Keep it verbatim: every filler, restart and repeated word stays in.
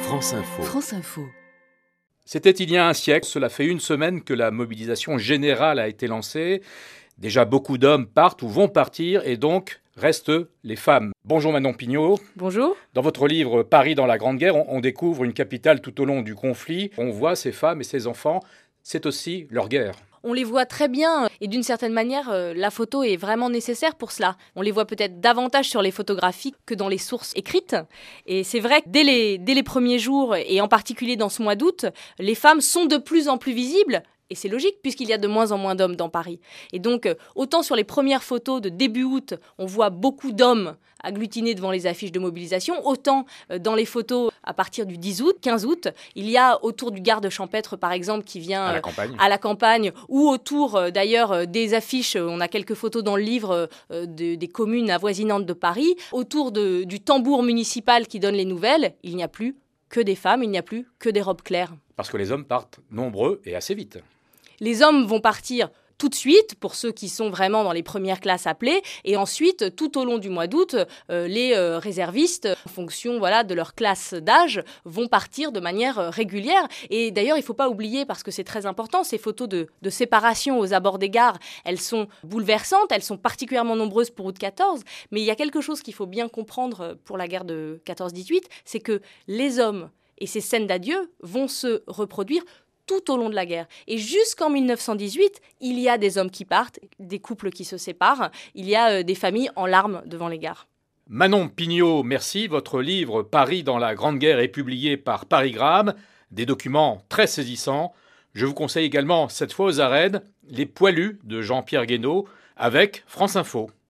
France Info. France Info. C'était il y a un siècle, cela fait une semaine que la mobilisation générale a été lancée. Déjà beaucoup d'hommes partent ou vont partir et donc restent les femmes. Bonjour Manon Pignot. Bonjour. Dans votre livre « Paris dans la Grande Guerre », on, on découvre une capitale tout au long du conflit. On voit ces femmes et ces enfants, c'est aussi leur guerre. On les voit très bien et d'une certaine manière, euh, la photo est vraiment nécessaire pour cela. On les voit peut-être davantage sur les photographies que dans les sources écrites. Et c'est vrai que dès les, dès les premiers jours, et en particulier dans ce mois d'août, les femmes sont de plus en plus visibles. Et c'est logique puisqu'il y a de moins en moins d'hommes dans Paris. Et donc, autant sur les premières photos de début août, on voit beaucoup d'hommes agglutinés devant les affiches de mobilisation, autant dans les photos à partir du dix août, quinze août, il y a autour du garde champêtre par exemple qui vient à la campagne, à la campagne ou autour d'ailleurs des affiches, on a quelques photos dans le livre de, des communes avoisinantes de Paris, autour de, du tambour municipal qui donne les nouvelles, il n'y a plus que des femmes, il n'y a plus que des robes claires. Parce que les hommes partent nombreux et assez vite. Les hommes vont partir tout de suite, pour ceux qui sont vraiment dans les premières classes appelées, et ensuite, tout au long du mois d'août, euh, les euh, réservistes, en fonction voilà, de leur classe d'âge, vont partir de manière euh, régulière. Et d'ailleurs, il ne faut pas oublier, parce que c'est très important, ces photos de, de séparation aux abords des gares, elles sont bouleversantes, elles sont particulièrement nombreuses pour août quatorze, mais il y a quelque chose qu'il faut bien comprendre pour la guerre de quatorze dix-huit, c'est que les hommes et ces scènes d'adieu vont se reproduire tout au long de la guerre. Et jusqu'en mille neuf cent dix-huit, il y a des hommes qui partent, des couples qui se séparent, il y a euh, des familles en larmes devant les gares. Manon Pignot, merci. Votre livre « Paris dans la Grande Guerre » est publié par Parigramme. Des documents très saisissants. Je vous conseille également, cette fois aux arènes, Les Poilus de Jean-Pierre Guénaud avec France Info.